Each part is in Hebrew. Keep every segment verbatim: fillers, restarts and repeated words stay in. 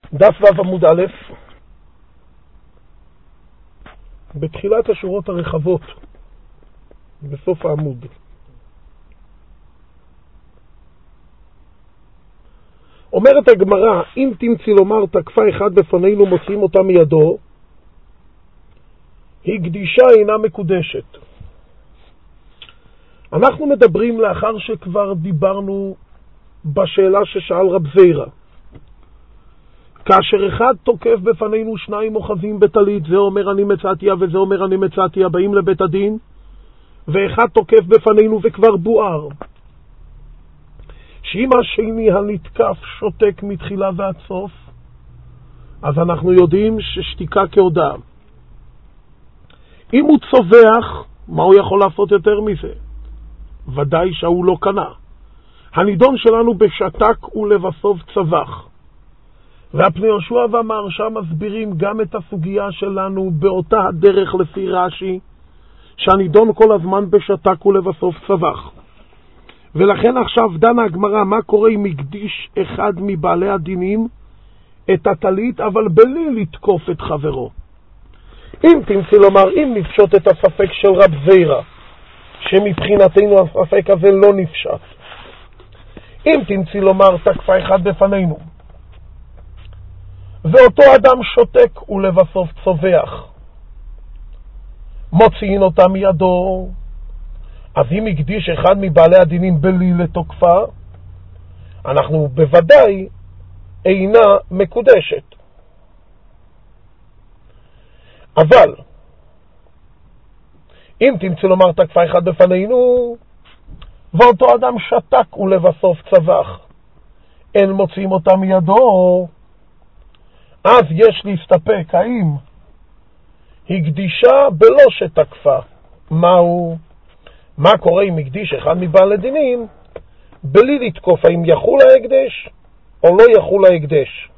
דף ו' עמוד א', בתחילת השורות הרחבות, בסוף העמוד. אומרת הגמרא, אם תמצי לומר תקפה אחד בפנינו מוציאים אותה מידו, היא קדישה אינה מקודשת. אנחנו מדברים לאחר שכבר דיברנו בשאלה ששאל רב זירא. כאשר אחד תוקף בפנינו שניים אוחזים בטלית, זה אומר אני מצאתיה וזה אומר אני מצאתיה, באים לבית הדין, ואחד תוקף בפנינו וכבר בוער. שאם השני הנתקף שותק מתחילה ועד סוף, אז אנחנו יודעים ששתיקה כהודאה. אם הוא צובח, מה הוא יכול לעשות יותר מזה? ודאי שהוא לא קנה. הנידון שלנו בשתק ולבסוף צבח. והפני יהושע והמהרש"א מסבירים גם את הסוגיה שלנו באותה הדרך לפי רש"י, שהנידון כל הזמן בשתק ולבסוף צבח. ולכן עכשיו דנה הגמרא מה קורה אם הקדיש אחד מבעלי הדינים את הטלית אבל בלי לתקוף את חברו. אם תמצא לומר, אם נפשוט את הספק של רב זירא, שמבחינתנו הספק הזה לא נפשט, אם תמצא לומר תקפה אחד בפנינו ואותו אדם שותק ולבסוף צובח, מוציאים אותה מידו, אז אם הקדיש אחד מבעלי הדינים בלי לתוקפה, אנחנו בוודאי אינה מקודשת. אבל אם תמצא לומר תקפה אחד בפנינו ואותו אדם שתק ולבסוף צבח, אין מוציאים אותה מידו, אז יש להסתפק האם הקדישה בלא שתקפה. מהו? מה קורה אם הקדיש אחד מבעלי דינים בלי לתקוף, האם יחול ההקדש או לא יחול ההקדש?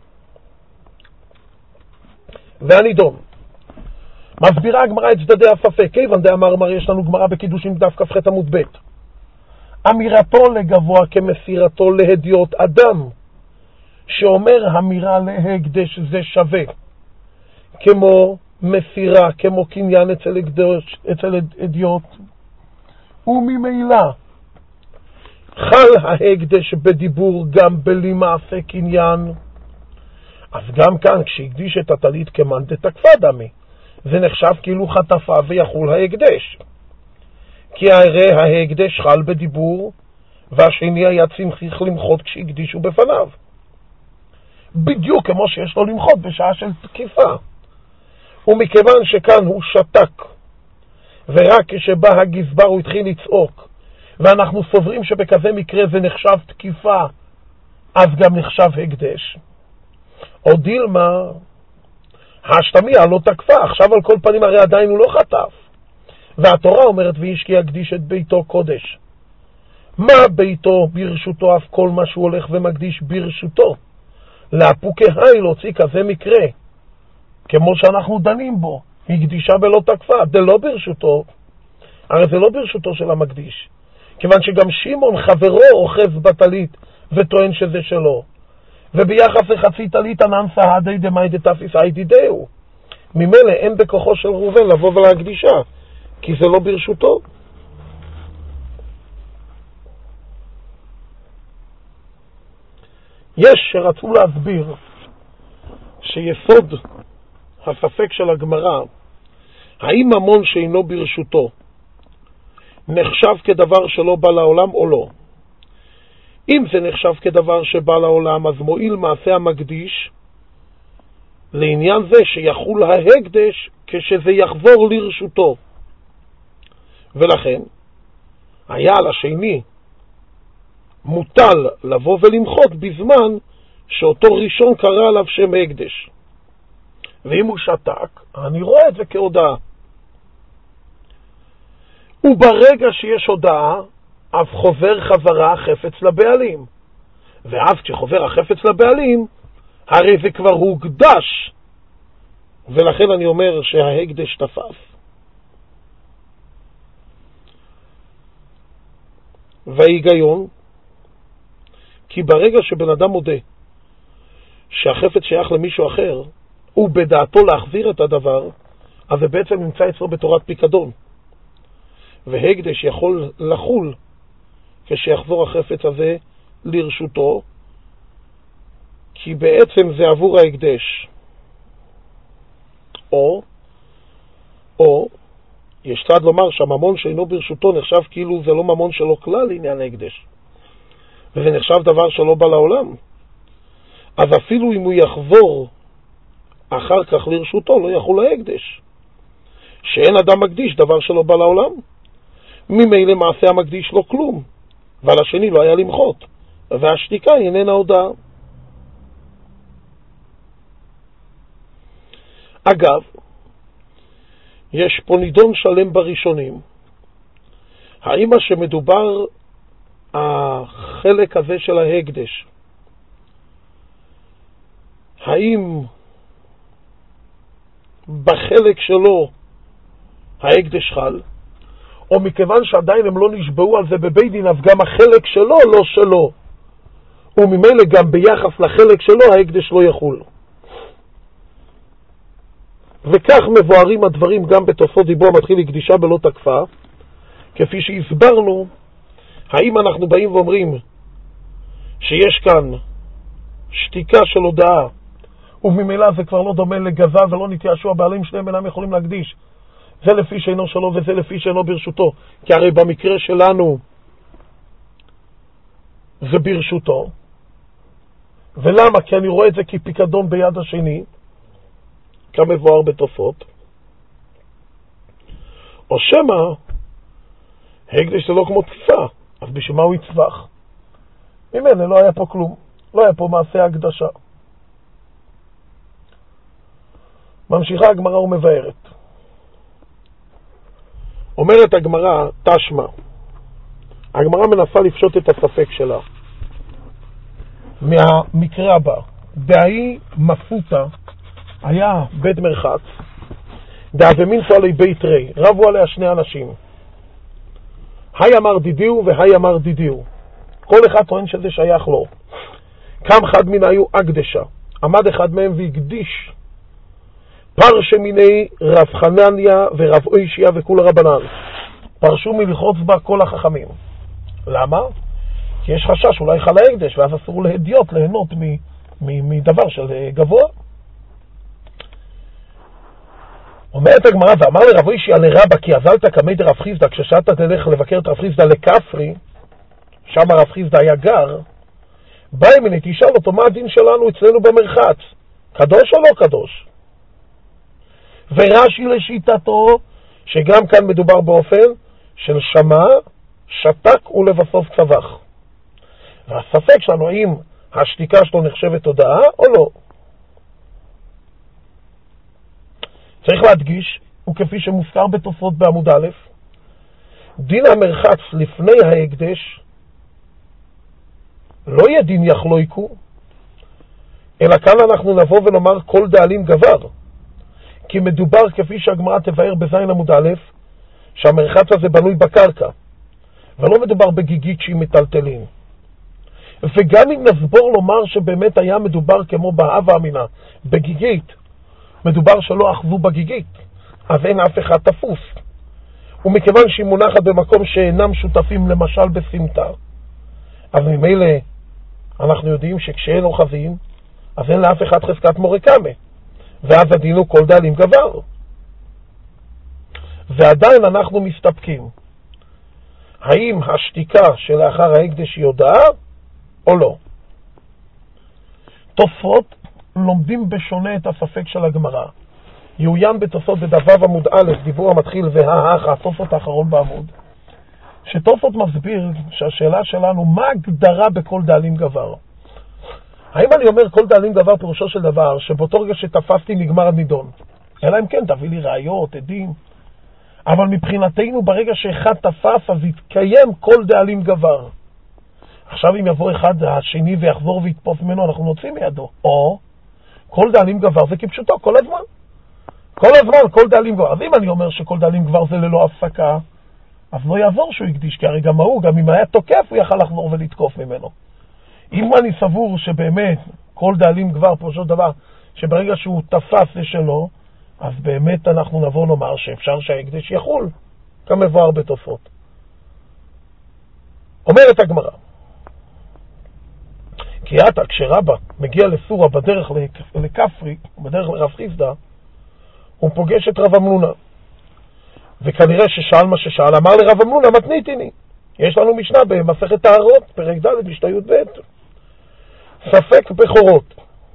והנידון מסבירה הגמרא את צדדי הספק. כיוון דאמר מר, יש לנו גמרא בקידושין דף כ"ח עמוד ב', אמירתו לגבוה כמסירתו להדיוט. אדם שאומר אמירה להקדש זה שווה כמו מסירה, כמו קניין אצל הקדש, אצל אדיוט, וממילא חל ההקדש בדיבור גם בלי מעשה קניין. אז גם כאן כשהקדיש את הטלית כמאן דתקפה דמי, זה נחשב כאילו חטפה ויחול ההקדש, כי הרי ההקדש חל בדיבור, והשני היה צריך למחות כשהקדישו בפניו, בדיוק כמו שיש לו למחות בשעה של תקיפה. ומכיוון שכאן הוא שתק, ורק כשבא הגזבר הוא התחיל לצעוק, ואנחנו סוברים שבכזה מקרה זה נחשב תקיפה, אז גם נחשב הקדש. או דילמה, השתמיה לא תקפה, עכשיו על כל פנים הרי עדיין הוא לא חטף. והתורה אומרת ואיש כי יקדיש את ביתו קודש. מה ביתו? ברשותו, אף כל מה שהוא הולך ומקדיש ברשותו. להפוקי היי להוציא כזה מקרה, כמו שאנחנו דנים בו, הקדישה בלא תקפה, זה לא ברשותו, הרי זה לא ברשותו של המקדיש, כיוון שגם שמעון חברו אוחז בטלית וטוען שזה שלו, וביחס לחצי טלית ענן סהדי דמאי דתפיס היידי דהו, ממילא אין בכוחו של ראובן לבוא ולהקדישה, כי זה לא ברשותו. יש שרצו להסביר שיסוד הספק של הגמרא, האם ממון שאינו ברשותו נחשב כדבר שלא בא לעולם או לא. אם זה נחשב כדבר שבא לעולם, אז מועיל מעשה המקדיש לעניין זה שיחול ההקדש כשזה יחזור לרשותו. ולכן היה על השני מוטל לבוא ולמחות בזמן שאותו ראשון קרא עליו שם הקדש. ואם הוא שתק, אני רואה את זה כהודאה. וברגע שיש הודאה, אז חוזר חזרה החפץ לבעלים. ואז כשחוזר החפץ לבעלים, הרי זה כבר הוקדש. ולכן אני אומר שההקדש תפס. וההיגיון, כי ברגע שבן אדם מודה שהחפץ שייך למישהו אחר, הוא בדעתו להחזיר את הדבר, אז זה בעצם נמצא אצלו בתורת פיקדון. והקדש יכול לחול כשיחזור החפץ הזה לרשותו, כי בעצם זה עבור ההקדש. או, או, יש צד לומר שהממון שאינו ברשותו נחשב כאילו זה לא ממון שלו כלל לעניין ההקדש. וזה נחשב דבר שלא בא לעולם. אז אפילו אם הוא יחזור אחר כך לרשותו, לא יחול ההקדש. שאין אדם מקדיש דבר שלא בא לעולם. ממילא מעשה המקדיש לא כלום, ועל השני לא היה למחות, והשתיקה איננה הודעה. אגב, יש פה נידון שלם בראשונים. האם מה שמדובר החלק הזה של ההקדש, האם בחלק שלו ההקדש חל, או מכיוון שעדיין הם לא נשבעו על זה בבית דין, אז גם החלק שלו לא שלו, וממילא גם ביחס לחלק שלו ההקדש לא יחול. וכך מבוארים הדברים גם בתוספות דיבור המתחיל לקדישה בלא תקפה, כפי שהסברנו. האם אנחנו באים ואומרים שיש כאן שתיקה של הודעה, וממילא זה כבר לא דומה לגזה ולא נתייאשו הבעלים, שניהם אינם יכולים להקדיש, זה לפי שאינו שלו וזה לפי שאינו ברשותו, כי הרי במקרה שלנו זה ברשותו. ולמה? כי אני רואה את זה כפיקדון ביד השני, כמבואר בתוספות. או שמה הקדש זה לא כמו תקפה, אז בשביל מה הוא יצווח? ממנו לא היה פה כלום, לא היה פה מעשה הקדשה. ממשיכה הגמרא ומבארת. אומרת הגמרא תשמע, הגמרא מנסה לפשוט את הספק שלה מהמקרה הבא. דאי מפותה היה בית מרחץ, דאבמינתו עלי בית רי, רבו עליה שני אנשים, היי אמר דידיו והי אמר דידיו, כל אחד טוען שזה שייך לו. קם חד מן היו אקדשה, עמד אחד מהם והקדיש פרש מיני רב חנניה ורב אוישיה וכול הרבנן, פרשו מלחוץ בה כל החכמים. למה? כי יש חשש אולי חל ההקדש, ואז אסור להדיוט ליהנות מדבר של גבוה. אומרת הגמרא, ואמר לרב אוישיה לרבא, כי עזלת כמי דרב חיסדא, כששאתה תלך לבקר את רב חיסדא לכפרי, שם הרב חיסדא היה גר, בא ימיני, תשאל אותו מה הדין שלנו אצלנו במרחץ, קדוש או לא קדוש? ורש"י לשיטתו, שגם כאן מדובר באופן של שמע, שתק ולבסוף צווח. והספק שלנו, האם השתיקה שלו נחשבת הודעה או לא? צריך להדגיש, וכפי שמוזכר בתוספות בעמוד א', דין המרחץ לפני ההקדש לא יהיה דין יחלויקו, אלא כאן אנחנו נבוא ונאמר כל דאלים גבר, כי מדובר, כפי שהגמרא תבאר בזין עמוד א', שהמרחץ הזה בנוי בקרקע, ולא מדובר בגיגית שהיא מטלטלין. וגם אם נסבור לומר שבאמת היה מדובר כמו בהווה אמינה, בגיגית, מדובר שלא אחזו בגיגית, אז אין אף אחד תפוס. ומכיוון שהיא מונחת במקום שאינם שותפים למשל בסמטה, אז ממילא אנחנו יודעים שכשאין אוחזים, אז אין לאף אחד חזקת מורקמה, ואז הדינו כל דאלים גבר. ועדיין אנחנו מסתפקים, האם השתיקה שלאחר ההקדש היא הודעה או לא? תוספות לומדים בשונה את הספק של הגמרא. יעוין בתוספות בדף עמוד א', דיבור המתחיל והאח, התוספות האחרון בעמוד, שתוספות מסביר שהשאלה שלנו, מה הגדרה בכל דאלים גבר? האם אני אומר כל דאלים גבר פירושו של דבר שבאותו רגע שתפסתי נגמר הנידון? אלא אם כן תביא לי ראיות, עדים. אבל מבחינתנו ברגע שאחד תפס אז יתקיים כל דאלים גבר. עכשיו אם יבוא אחד השני ויחזור ויתפוס ממנו, אנחנו נוציא מידו. או כל דאלים גבר זה כפשוטו כל הזמן. כל הזמן כל דאלים גבר. אז אם אני אומר שכל דאלים גבר זה ללא הפסקה, אז לא יעזור שהוא יקדיש, כי הרי גם הוא, גם אם היה תוקף הוא יכל לחזור ולתקוף ממנו. אם אני סבור שבאמת כל דאלים כבר פרושו דבר, שברגע שהוא תפס זה שלו, אז באמת אנחנו נבוא לומר שאפשר שההקדש יחול, כמבואר בתוספות. אומרת הגמרא, כי עתה כשרבא מגיע לסורה בדרך לכפרי, בדרך לרב חיסדא, הוא פוגש את רב אמנונה, וכנראה ששאל מה ששאל, אמר לרב אמנונה, מתניתיני. יש לנו משנה במסכת טהרות, פרק ד' משנה י"ב. ספק בכורות.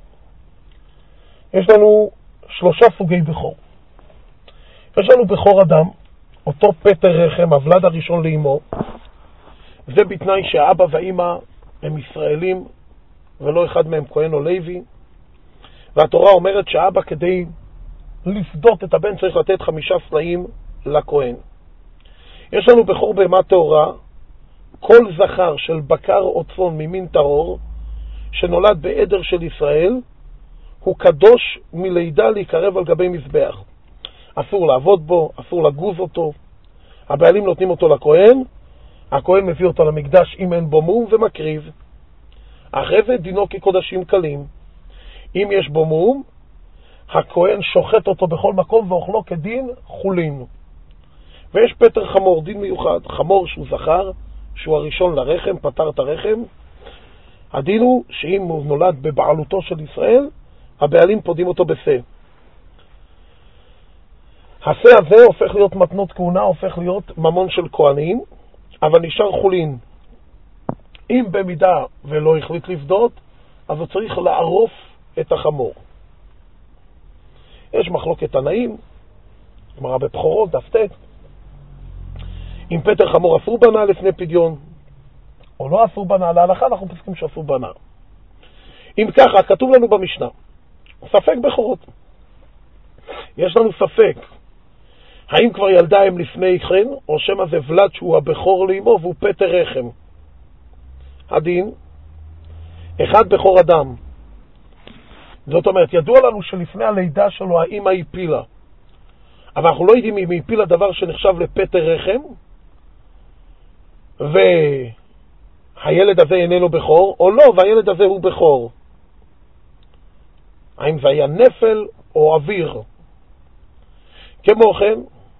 יש לנו שלושה סוגי בכור. יש לנו בכור אדם, אותו פטר רחם, הוולד הראשון לאמו. זה בתנאי שהאבא והאמא הם ישראלים, ולא אחד מהם כהן או לוי. והתורה אומרת שהאבא כדי לפדות את הבן צריך לתת חמישה סלעים לכהן. יש לנו בכור בהמה טהורה, כל זכר של בקר או צאן ממין טהור, שנולד בעדר של ישראל, הוא קדוש מלידה להיקרב על גבי מזבח. אסור לעבוד בו, אסור לגוז אותו. הבעלים נותנים אותו לכהן, הכהן מביא אותו למקדש אם אין בו מום ומקריב. אחרי זה דינו כקודשים קלים. אם יש בו מום, הכהן שוחט אותו בכל מקום ואוכלו כדין חולין. ויש פטר חמור, דין מיוחד. חמור שהוא זכר, שהוא הראשון לרחם, פטר את הרחם. הדין הוא שאם הוא נולד בבעלותו של ישראל, הבעלים פודים אותו בשה. השה הזה הופך להיות מתנות כהונה, הופך להיות ממון של כהנים, אבל נשאר חולין. אם במידה ולא החליט לפדות, אז הוא צריך לערוף את החמור. יש מחלוקת תנאים, גמרא בבכורות, דף ט', אם פטר חמור אסור בנה לפני פדיון, או לא אסור בנה, להלכה אנחנו פוסקים שאסור בנה. אם ככה, כתוב לנו במשנה, ספק בכורות. יש לנו ספק, האם כבר ילדה הם לפני כן, או שמה זה ולד שהוא הבכור לאמו והוא פטר רחם. הדין, אחד בכור אדם. זאת אומרת, ידוע לנו שלפני הלידה שלו האמא הפילה. אבל אנחנו לא יודעים אם היא הפילה דבר שנחשב לפטר רחם, והילד הזה איננו בכור, או לא, והילד הזה הוא בכור. האם זה היה נפל או אוויר? כמו כן,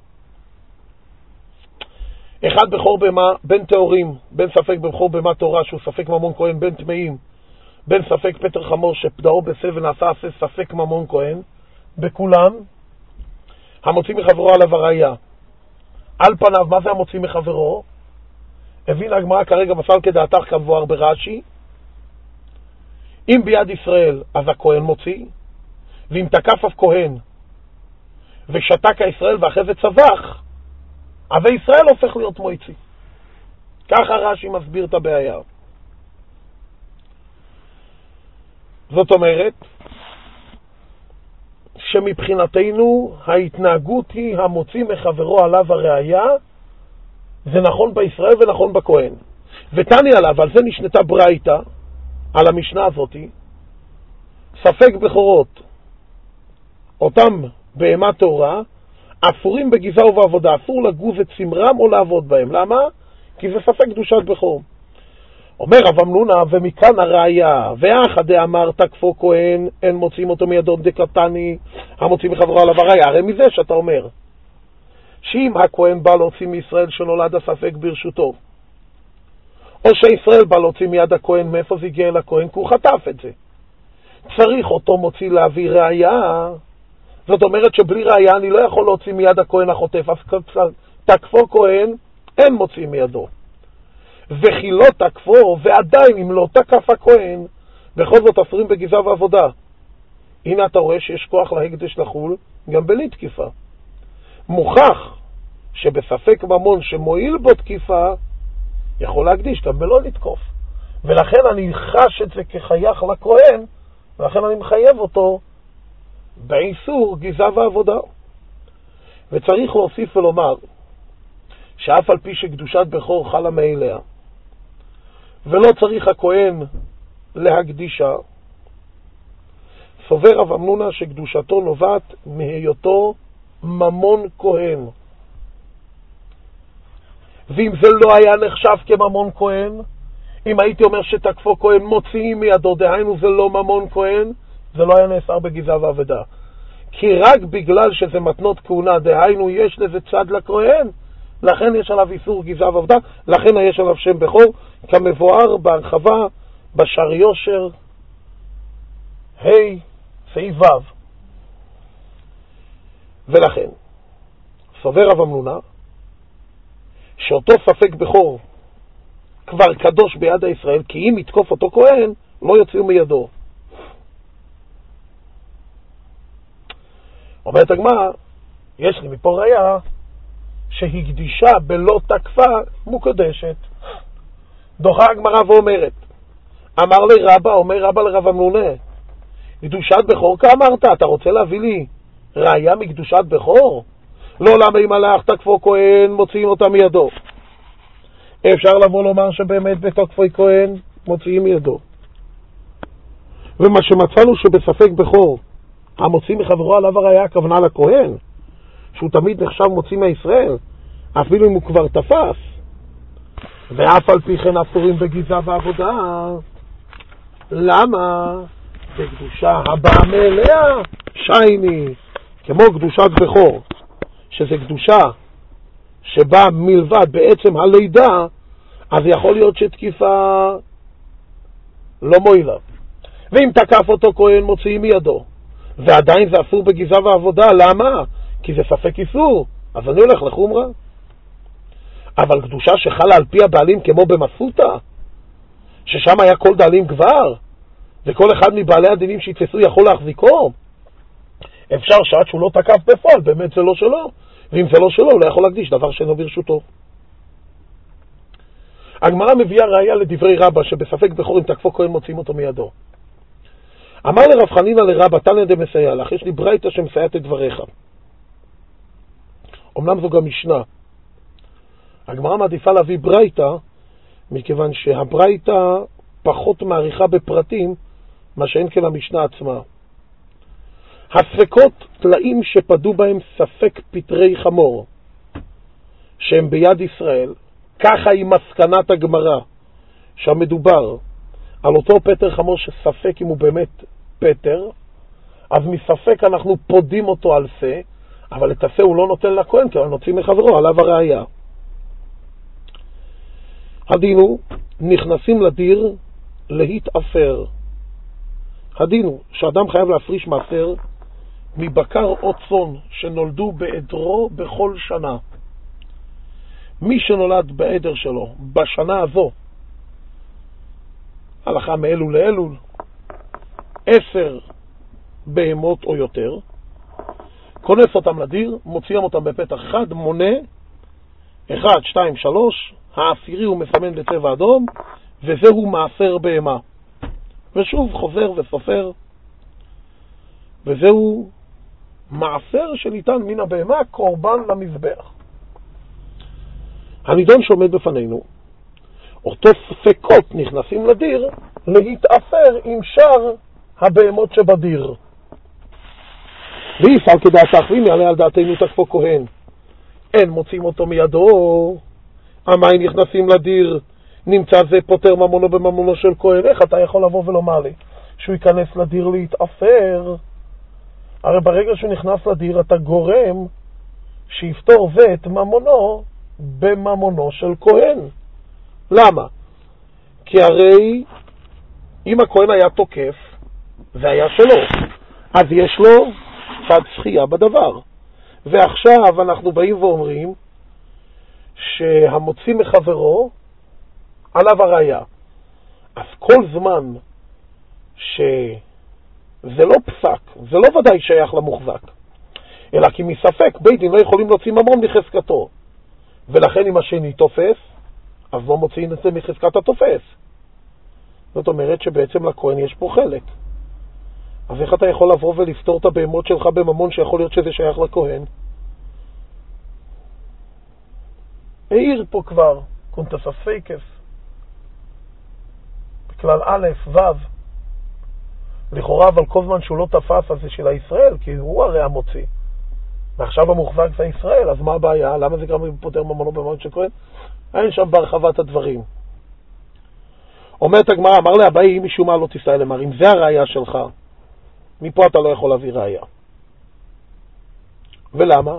אחד בכור במה, בין תאורים, בין ספק בכור במה תורה, שהוא ספק ממון כהן, בין טמאים, בין ספק פטר חמור שפדאו בשה ונעשה עשה ספק ממון כהן, בכולם, המוציא מחברו עליו הראיה. על פניו, מה זה המוציא מחברו? הבין הגמרא כרגע מסל כדעתך כמבואר ברש"י, אם ביד ישראל אז הכהן מוציא, ואם תקף אף כהן ושתק הישראל ואחרי זה צבח, אז ישראל הופך להיות מועצי. ככה רש"י מסביר את הבעיה. זאת אומרת שמבחינתנו ההתנהגות היא המוציא מחברו עליו הראיה, זה נכון בישראל ונכון בכהן. ותני עליו, על זה נשנתה ברייתא, על המשנה הזאת, ספק בכורות, אותם בהמה טהורה, אסורים בגזע ובעבודה, אסור לגוז את צמרם או לעבוד בהם. למה? כי זה ספק קדושת בכור. אומר רב אמנונה, ומכאן הראיה, ואחא דאמר תקפו כהן, אין מוצאים אותו מידו דקתני, המוצאים מחברו עליו הראיה. הרי מזה שאתה אומר, שאם הכהן בא להוציא מישראל שנולד הספק ברשותו, או שישראל בא להוציא מיד הכהן, מאיפה זה הגיע אל הכהן? כי הוא חטף את זה. צריך אותו מוציא להביא ראיה. זאת אומרת שבלי ראיה אני לא יכול להוציא מיד הכהן החוטף, אז תקפו כהן, אין מוציא מידו. וכי לא תקפו, ועדיין אם לא תקף הכהן, בכל זאת אסורים בגזע ועבודה. הנה אתה רואה שיש כוח להקדש לחול, גם בלי תקיפה. מוכח שבספק ממון שמועיל בו תקיפה, יכול להקדיש גם בלא לתקוף. ולכן אני חש את זה כחייך לכהן, ולכן אני מחייב אותו באיסור גזע ועבודה. וצריך להוסיף ולומר, שאף על פי שקדושת בכור חלה מאליה, ולא צריך הכהן להקדישה, סובר רב אמנונה שקדושתו נובעת מהיותו ממון כהן. ואם זה לא היה נחשב כממון כהן, אם הייתי אומר שתקפו כהן מוציאים מידו, דהיינו זה לא ממון כהן, זה לא היה נאסר בגזעה ואבדה. כי רק בגלל שזה מתנות כהונה, דהיינו יש לזה צד לכהן, לכן יש עליו איסור גזעה ואבדה, לכן יש עליו שם בכור, כמבואר בהרחבה בשער יושר, ה' סעיף ו'. ולכן, סובר רב אמנונה, שאותו ספק בכור כבר קדוש ביד הישראל, כי אם יתקוף אותו כהן, לא יוציאו מידו. אומרת הגמרא, יש לי מפה ראיה שהקדישה בלא תקפה מוקדשת. דוחה הגמרא ואומרת, אמר לי רבא, אומר רבא לרב אמנונה, קדושת בכור כאמרת, אתה רוצה להביא לי ראיה מקדושת בכור? לא, למה אם הלך תקפו כהן מוציאים אותה מידו? אפשר לבוא לומר שבאמת בתקפוי כהן מוציאים מידו. ומה שמצאנו שבספק בכור המוציא מחברו עליו הראיה הכוונה לכהן, שהוא תמיד נחשב מוציא מישראל, אפילו אם הוא כבר תפס, ואף על פי כן אסורים בגזעה ועבודה. למה? בקדושה הבאה מאליה שייני, כמו קדושת בכור, שזה קדושה שבאה מלבד בעצם הלידה, אז יכול להיות שתקיפה לא מועילה. ואם תקף אותו כהן מוציאים מידו, ועדיין זה אסור בגזעה ועבודה. למה? כי זה ספק איסור, אז אני הולך לחומרה. אבל קדושה שחלה על פי הבעלים כמו במסוטה, ששם היה כל דעלים כבר, וכל אחד מבעלי הדינים שיתפסו יכול להחזיקו, אפשר שעד שהוא לא תקף בפועל, באמת זה לא שלו, ואם זה לא שלו, הוא לא יכול להקדיש דבר שאינו ברשותו. הגמרא מביאה ראיה לדברי רבא, שבספק בכור אם תקפו כהן מוציאים אותו מידו. אמר לרב חנינא לרבא, תניא דמסייע לך, יש לי ברייתא שמסייעת את דבריך. אמנם זו גם משנה. הגמרא מעדיפה להביא ברייתא, מכיוון שהברייתא פחות מעריכה בפרטים, מה שאין כן המשנה עצמה. הספקות תלאים שפדו בהם ספק פטרי חמור, שהם ביד ישראל, ככה היא מסקנת הגמרא, שהמדובר על אותו פטר חמור שספק אם הוא באמת פטר, אז מספק אנחנו פודים אותו על זה, אבל את השה הוא לא נותן לכהן, כי הוא נוציא מחברו, עליו הראיה. הדינו, נכנסים לדיר להתאפר. הדינו, שאדם חייב להפריש מעשר מבקר או צאן שנולדו בעדרו בכל שנה. מי שנולד בעדר שלו בשנה הזו, הלכה מאלול לאלול, עשר בהמות או יותר, כונס אותם לדיר, מוציאים אותם בפתח אחד, מונה, אחד, שתיים, שלוש, העשירי הוא מסמן בצבע אדום, וזהו מעשר בהמה. ושוב חוזר וסופר, וזהו מעשר שניתן מן הבהמה, קורבן למזבח. הנידון שעומד בפנינו, אותו ספקות נכנסים לדיר להתאפר עם שאר הבהמות שבדיר. ואיפר כדעתך, ואם יעלה על דעתנו תקפו כהן, אין מוצאים אותו מידו, המים נכנסים לדיר, נמצא זה פותר ממונו בממונו של כהן. איך אתה יכול לבוא ולומר לי שהוא ייכנס לדיר להתאפר? הרי ברגע שהוא נכנס לדיר אתה גורם שיפתור זה את ממונו בממונו של כהן. למה? כי הרי אם הכהן היה תוקף זה היה שלו, אז יש לו צד זכייה בדבר. ועכשיו אנחנו באים ואומרים שהמוציא מחברו עליו הראיה. אז כל זמן שזה לא פסק, זה לא ודאי שייך למוחזק, אלא כי מספק בית דין לא יכולים להוציא ממון מחזקתו, ולכן אם השני תופס, אז לא מוציאים את זה מחזקת התופס. זאת אומרת שבעצם לכהן יש פה חלק. אז איך אתה יכול לבוא ולפתור את הבהמות שלך בממון שיכול להיות שזה שייך לכהן? העיר פה כבר קונטס הספיקס בכלל א' ו', לכאורה, אבל כל זמן שהוא לא תפס אז זה של הישראל, כי הוא הרי המוציא, ועכשיו המוחזק זה ישראל. אז מה הבעיה? למה זה גם פותר ממונו בממון של כהן? אין שם בהרחבת הדברים. אומרת הגמרא, אמר לאביי, משום מה לא תישא אל המרים, זה הראייה שלך. מפה אתה לא יכול להביא ראייה. ולמה?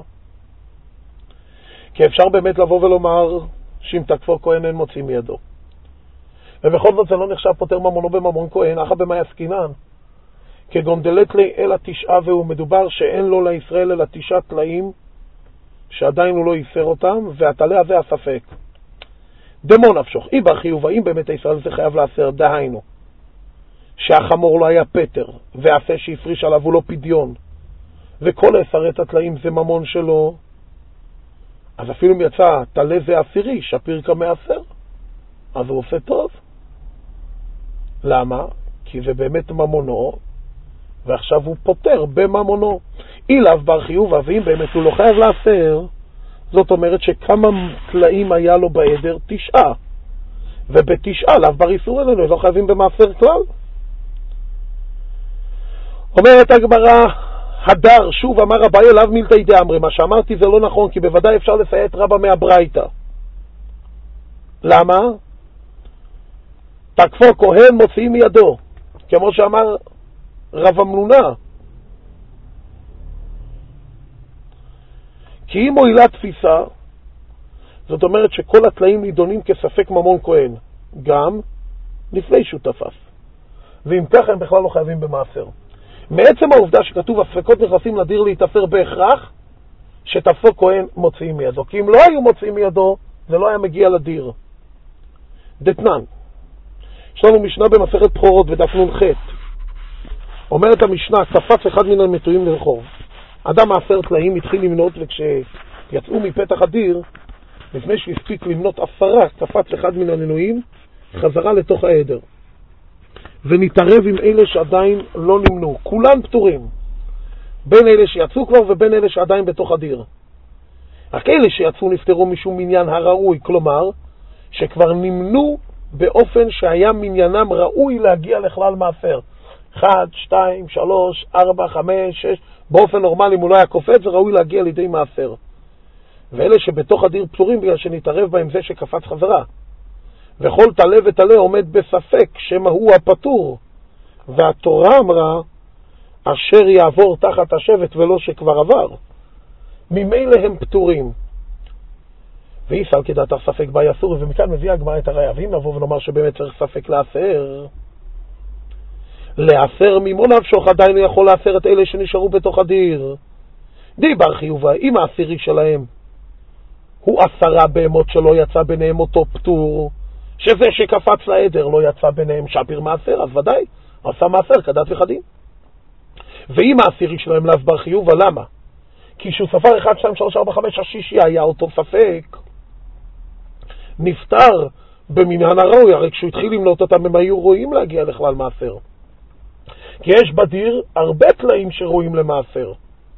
כי אפשר באמת לבוא ולומר שאם תקפו כהן אין מוציא מידו. ובכל זאת זה לא נחשב פותר ממונו בממון כהן, אחא במאי עסקינן. כגון דלת לי אלא תשעה, והוא מדובר שאין לו לישראל אלא תשעה תלאים שעדיין הוא לא ייסר אותם, והתלה הזה הספק. דמו נפשוך, אם בחיוב, האם באמת ישראל זה חייב לאסר, דהיינו שהחמור לא היה פטר, והפה שהפריש עליו הוא לא פדיון, וכל עשרת התלאים זה ממון שלו, אז אפילו אם יצא תלה זה עשירי, שפיר כמעשר, אז הוא עושה טוב. למה? כי זה באמת ממונו, ועכשיו הוא פותר בממונו. אילאו בר חיוב, ואם באמת הוא לא חייב לאסר, זאת אומרת שכמה תלאים היה לו בעדר? תשעה. ובתשעה לאו בר איסור אלינו, לא חייבים במאסר כלל. אומרת הגמרא, הדר, שוב אמר אביי אליו מילתא דאמרי, מה שאמרתי זה לא נכון, כי בוודאי אפשר לסייע את רבא מהברייתא. למה? תקפו כהן מוציאים מידו, כמו שאמר רב אמנונה. כי אם מועילה תפיסה, זאת אומרת שכל התלאים נידונים כספק ממון כהן, גם לפני שהוא תפס. ואם ככה הם בכלל לא חייבים במאסר. מעצם העובדה שכתוב הספקות נכנסים לדיר להתאסר בהכרח, שתפסו כהן מוציאים מידו. כי אם לא היו מוציאים מידו, זה לא היה מגיע לדיר. דתנן. יש לנו משנה במסכת בכורות בדף נ"ח. אומרת המשנה, תפס אחד מן המתויים לרחוב. אדם מעשר תלאים התחיל למנות, וכשיצאו מפתח הדיר, לפני שהספיק למנות עשרה, תפס אחד מן המנויים, חזרה לתוך העדר. ונתערב עם אלה שעדיין לא נמנו. כולם פטורים. בין אלה שיצאו כבר ובין אלה שעדיין בתוך הדיר. רק אלה שיצאו נפטרו משום מניין הראוי, כלומר, שכבר נמנו באופן שהיה מניינם ראוי להגיע לכלל מאסר. אחד, שתיים, שלוש, ארבע, חמש, שש, באופן נורמלי אם הוא לא היה קופץ, זה ראוי להגיע לידי מאסר. ואלה שבתוך הדיר פטורים בגלל שנתערב בהם זה שקפץ חזרה. וכל תלה ותלה עומד בספק שמה הוא הפטור. והתורה אמרה, אשר יעבור תחת השבט ולא שכבר עבר. ממילא הם פטורים. ואיסר כדעת ספק בה יסור, ומכאן מביא הגמרא את הראיה. ואם נבוא ונאמר שבאמת צריך ספק לאסר, לאסר ממון נפשוך עדיין יכול לאסר את אלה שנשארו בתוך הדיר. די בר חיובה, אם העשירי שלהם הוא עשרה בהמות שלא יצא ביניהם אותו פטור, שזה שקפץ לעדר לא יצא ביניהם שפיר מאסר, אז ודאי, עשה מאסר כדת וכדין. ואם העשירי שלהם לאו בר חיובה, למה? כי שהוא ספר אחד, שתיים, שלוש, ארבע, חמש, השישי היה אותו ספק, נפטר במניין הראוי, הרי כשהוא התחיל למנות אותם הם היו רואים להגיע לכלל מאסר. כי יש בדיר הרבה תלאים שרואים למאסר.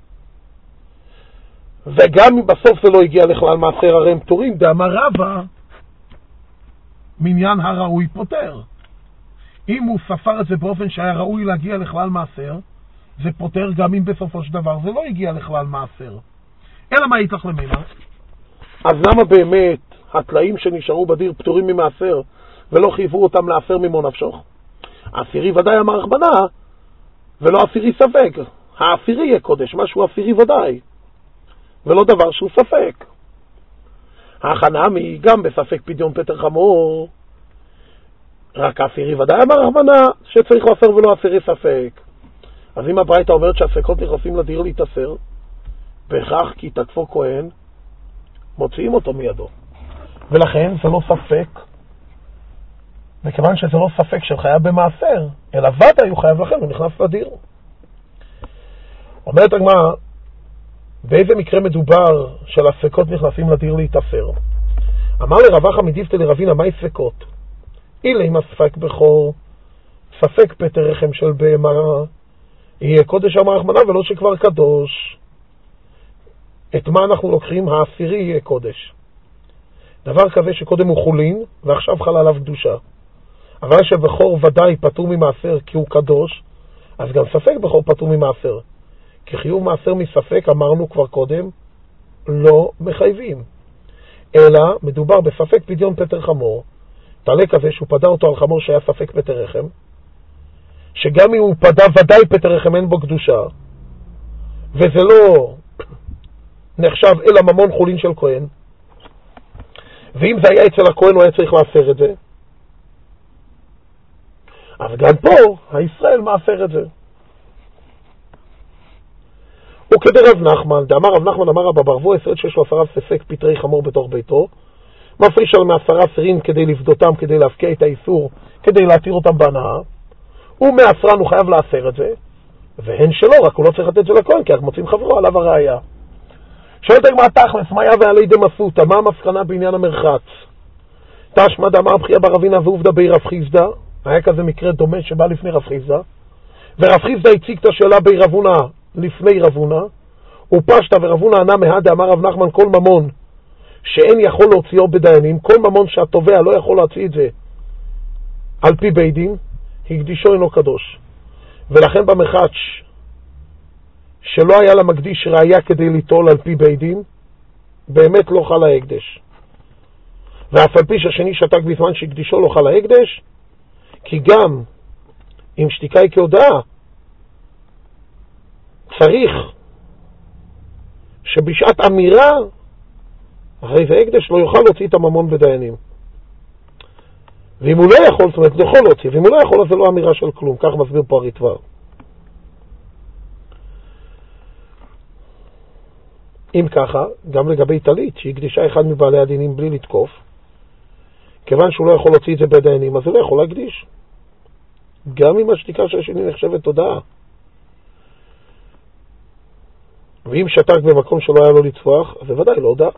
וגם אם בסוף זה לא הגיע לכלל מאסר, הרי הם פטורים. דאמר רבא, מניין הראוי פותר. אם הוא ספר את זה באופן שהיה ראוי להגיע לכלל מאסר, זה פותר גם אם בסופו של דבר זה לא הגיע לכלל מאסר. אלא מה יצטרך למנה? אז למה באמת התלאים שנשארו בדיר פטורים ממאסר ולא חייבו אותם לאסר ממון נפשוך? העשירי ודאי אמר רחמנא, ולא עשירי ספק. העשירי יהיה קודש, משהו עשירי ודאי, ולא דבר שהוא ספק. החנמי גם בספק פדיון פטר חמור, רק העשירי ודאי אמר רחמנא שצריך לאסר ולא עשירי ספק. אז אם הברייתא אומרת שהספקות נכנסים לדיר להתאסר, בהכרח כי תקפו כהן, מוציאים אותו מידו. ולכן זה לא ספק, וכיוון שזה לא ספק של חייב במאסר, אלא ודאי הוא חייב, לכן הוא נכנס לדיר. אומרת הגמרא, באיזה מקרה מדובר של הספקות נכנסים לדיר להתאסר? אמר לרב אחא מדיפתא לרבינה, מהי ספקות? אילה אם הספק בכור, ספק פטר רחם של בהמה, יהיה קודש אמר רחמנא ולא שכבר קדוש. את מה אנחנו לוקחים? העשירי יהיה קודש. דבר כזה שקודם הוא חולין ועכשיו חלה עליו קדושה. אבל שבכור ודאי פטור ממאסר כי הוא קדוש, אז גם ספק בכור פטור ממאסר. כי חיוב מאסר מספק, אמרנו כבר קודם, לא מחייבים. אלא מדובר בספק פדיון פטר חמור, תעלה כזה שהוא פדה אותו על חמור שהיה ספק פטר רחם, שגם אם הוא פדה ודאי פטר רחם אין בו קדושה, וזה לא נחשב אלא ממון חולין של כהן, ואם זה היה אצל הכהן הוא היה צריך לאפר את זה, אז גם פה הישראל מאפר את זה. וכדי רב נחמן, דאמר רב נחמן אמר רבא ברבו, ישראל שיש לו עשרה ספק פטרי חמור בתוך ביתו, מפריש על מעשרה סירים כדי לפדותם, כדי להפקיע את האיסור, כדי להתיר אותם בהנאה, ומעשרן הוא חייב לאפר את זה, והן שלא, רק הוא לא צריך לתת את זה לכהן, כי אנחנו מוצאים חברו עליו הראייה. שואלת הגמרא תכלס, מה היה ועלי דמסותא, מה המסקנה בעניין המרחץ? תשמע דאמר בחייא בר אבינא ועובדא בי רב חיסדא, היה כזה מקרה דומה שבא לפני רב חיסדא, ורב חיסדא הציג את השאלה בי רב הונא לפני רב הונא, ופשטא ורב הונא ענה מהא דאמר רב נחמן כל ממון שאין יכול להוציאו בדיינים, כל ממון שהתובע לא יכול להוציא את זה על פי בית דין, הקדישו אינו קדוש. ולכן במרחץ שלא היה למקדיש ראיה כדי ליטול על פי בית דין, באמת לא חל ההקדש. ואף על פי שהשני שתק בזמן שהקדישו לא חל ההקדש, כי גם אם שתיקה היא כהודאה, צריך שבשעת אמירה, הרי זה הקדש, לא יוכל להוציא את הממון בדיינים. ואם הוא לא יכול, זאת אומרת, זה יכול להוציא, ואם הוא לא יכול, אז זה לא אמירה של כלום. כך מסביר פה הריטב"א. אם ככה, גם לגבי טלית, שהקדישה אחד מבעלי הדינים בלי לתקוף, כיוון שהוא לא יכול להוציא את זה בדיינים, אז הוא לא יכול להקדיש. גם אם השתיקה של השני נחשבת תודעה. ואם שתק במקום שלא היה לו לטפוח, אז זה ודאי לא הודעה.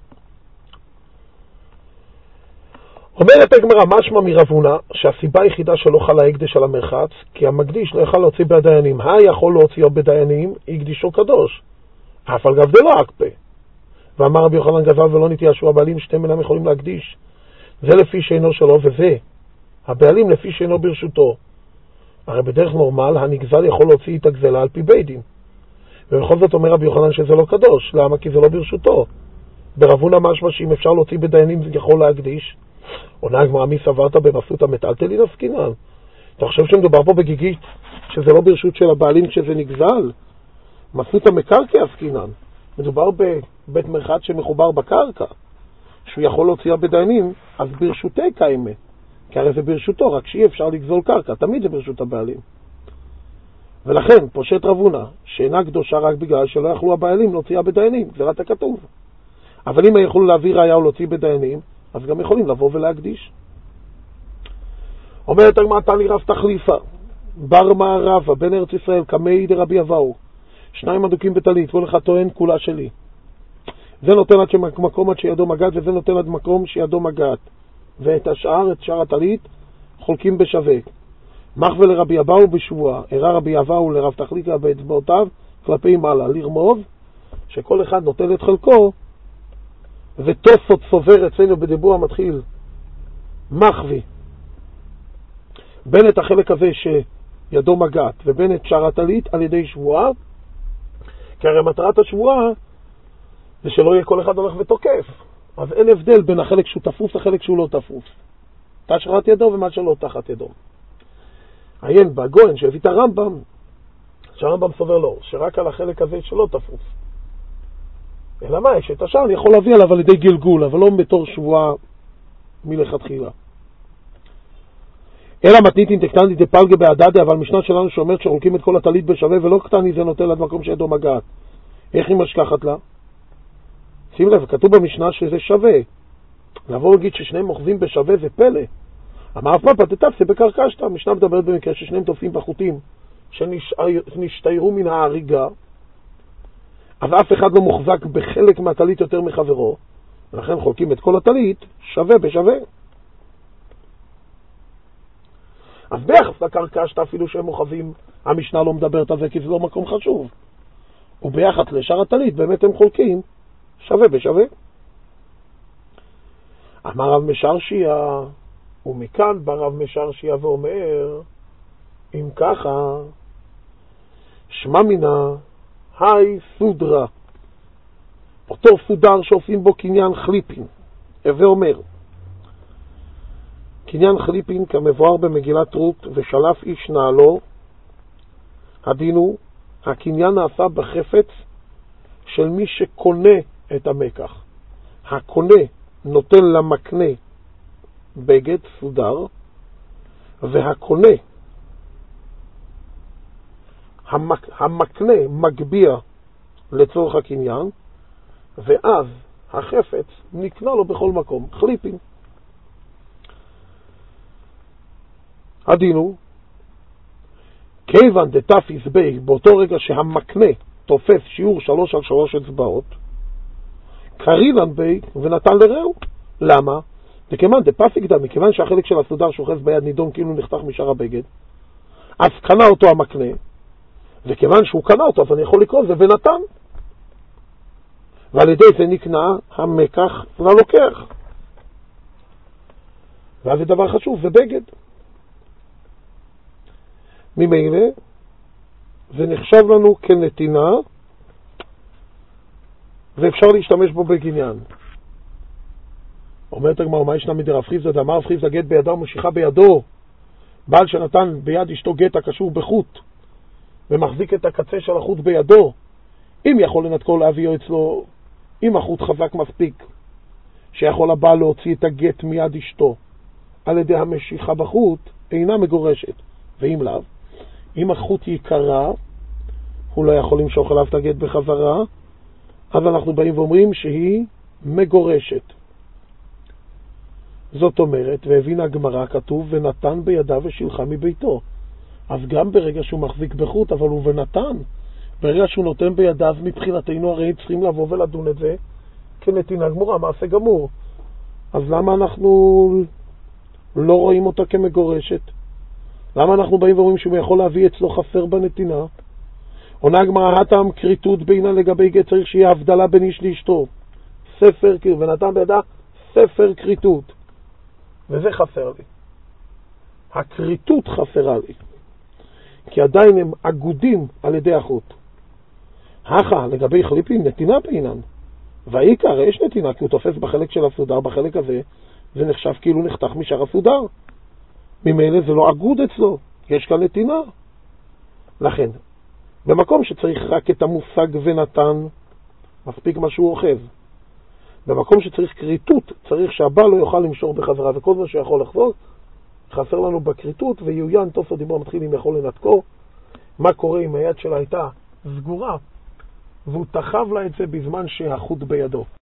אומרת הגמרא משמע מרב הונא שהסיבה היחידה שלא חל ההקדש על המרחץ, כי המקדיש לא יכל להוציא בדיינים. היכול להוציאו בדיינים, יקדישו קדוש. אף על גב דלא אקפה. ואמר רבי יוחנן גזל ולא נתייאשו, הבעלים שתיהם אינם יכולים להקדיש. זה לפי שאינו שלו, וזה הבעלים לפי שאינו ברשותו. הרי בדרך נורמל הנגזל יכול להוציא את הגזלה על פי בית דין. ובכל זאת אומר רבי יוחנן שזה לא קדוש. למה? כי זה לא ברשותו. ברב הונא משמע שאם אפשר להוציא בדיינים זה יכול להקדיש. עונה הגמרא מי סברת במסותא מטלטלין עסקינן? אתה חושב שמדובר פה בגיגית שזה לא ברשות של הבעלים כשזה נגזל? מסותא מקרקע עסקינן. מדובר בבית מרחץ שמחובר בקרקע, שהוא יכול להוציא בדיינים, אז ברשותי קיימה, כי הרי זה ברשותו, רק שאי אפשר לגזול קרקע, תמיד זה ברשות הבעלים. ולכן פושט רב הונא שאינה קדושה רק בגלל שלא יכלו הבעלים להוציא בדיינים, גזירת הכתוב. אבל אם יכולו להביא ראיה או להוציא בדיינים, אז גם יכולים לבוא ולהקדיש. אומרת הגמרא תני רב תחליפה, בר מערבה, בן ארץ ישראל, קמי דרבי אבאו, שניים אדוקים בטלית, כל אחד טוען כולה שלי. זה נותן עד מקום עד שידו מגעת, וזה נותן עד מקום שידו מגעת. ואת השאר, את שאר הטלית, חולקים בשווה. מחווה לרבי אבאו בשבוע, הראה רבי אבאו לרב תחליקה באצבעותיו, כלפי מעלה, לרמוב, שכל אחד נוטל את חלקו, ותוספות סובר אצלנו בדיבור המתחיל, מחווי, בין את החלק הזה שידו מגעת, ובין את שאר הטלית על ידי שבועה, כי הרי מטרת השבועה זה שלא יהיה כל אחד הולך ותוקף. אז אין הבדל בין החלק שהוא תפוס לחלק שהוא לא תפוס. תשרת ידו ומה שלא תחת ידו. עיין בגויין שהביא את הרמב"ם, שהרמב"ם סובר לו, שרק על החלק הזה שלא תפוס. אלא מה, שאת השאר אני יכול להביא עליו על ידי גלגול, אבל לא בתור שבועה מלכתחילה. אלא מתניתין דקטני דפלגה בהדדה, אבל משנה שלנו שאומרת שחולקים את כל הטלית בשווה, ולא קטני זה נוטל עד מקום שידו מגעת. איך היא משכחת לה? שים לב, כתוב במשנה שזה שווה. לבוא להגיד ששניהם מוחזים בשווה זה פלא. אמר אף פעם תתפסה בקרקשתא. המשנה מדברת במקרה ששניהם תופסים בחוטים שנשתיירו מן ההריגה, אבל אף אחד לא מוחזק בחלק מהטלית יותר מחברו, ולכן חולקים את כל הטלית שווה בשווה. אז ביחס לקרקשתא אפילו שהם מוחזים, המשנה לא מדברת על זה כי זה לא מקום חשוב. וביחס לשאר הטלית באמת הם חולקים שווה בשווה. אמר רב משרשיה, ומכאן בא רב משרשיה ואומר, אם ככה, שמע מינה, היי סודרה, אותו סודר שעושים בו קניין חליפין, הווה אומר, קניין חליפין כמבואר במגילת רות, ושלף איש נעלו, הדין הוא, הקניין נעשה בחפץ של מי שקונה את המקח. הקונה נותן למקנה בגד סודר, והקונה, המק, המקנה מגביע לצורך הקניין, ואז החפץ נקנה לו בכל מקום, חליפין. הדין הוא, כיוון דתפיס בי, באותו רגע שהמקנה תופס שיעור שלוש על שלוש אצבעות, קריבן בי ונתן לרעהו. למה? וכיוון דפסיק דם, מכיוון שהחלק של הסודר שוחז ביד נידון כאילו נחתך משאר הבגד, אז קנה אותו המקנה, וכיוון שהוא קנה אותו, אז אני יכול לקרוא זה ונתן. ועל ידי זה נקנה המקח ללוקח. ואז זה דבר חשוב, זה בגד. ממילא, זה נחשב לנו כנתינה, ואפשר להשתמש בו בקניין. אומרת הגמרא, מה ישנה מדי רב חיסדא דאמר רב חיסדא גט בידו ומשיכה בידו, בעל שנתן ביד אשתו גט הקשור בחוט, ומחזיק את הקצה של החוט בידו, אם יכול לנתקו להביאו אצלו, אם החוט חזק מספיק, שיכול הבעל להוציא את הגט מיד אשתו, על ידי המשיכה בחוט, אינה מגורשת. ואם לאו, אם החוט יקרה, הוא לא יכול למשוך עליו את הגט בחזרה, אז אנחנו באים ואומרים שהיא מגורשת. זאת אומרת, והבין הגמרא כתוב, ונתן בידה ושילחה מביתו. אז גם ברגע שהוא מחזיק בחוט, אבל הוא ונתן, ברגע שהוא נותן בידיו, מבחינתנו הרי צריכים לבוא ולדון את זה כנתינה גמורה, מעשה גמור. אז למה אנחנו לא רואים אותה כמגורשת? למה אנחנו באים ואומרים שהוא יכול להביא אצלו חסר בנתינה? עונה הגמרא, הטעם קריטות בינה לגבי גט, צריך שיהיה הבדלה בין איש לאשתו. ספר, ונתן בידה ספר קריטות. וזה חסר לי. הקריטות חסרה לי. כי עדיין הם אגודים על ידי החוט. הכה, לגבי חליפין, נתינה בעינן. והעיקר, יש נתינה, כי הוא תופס בחלק של הסודר, בחלק הזה, זה נחשב כאילו נחתך משאר הסודר. ממילא זה לא אגוד אצלו, יש כאן נתינה. לכן, במקום שצריך רק את המושג ונתן, מספיק מה שהוא אוחז. במקום שצריך קריטות, צריך שהבעל לא יוכל למשור בחזרה, וכל מה שיכול לחזור, חסר לנו בקריטות, ויוין תוספות דיבור מתחיל אם יכול לנתקו. מה קורה אם היד שלה הייתה סגורה, והוא תחב לה את זה בזמן שהחוט בידו.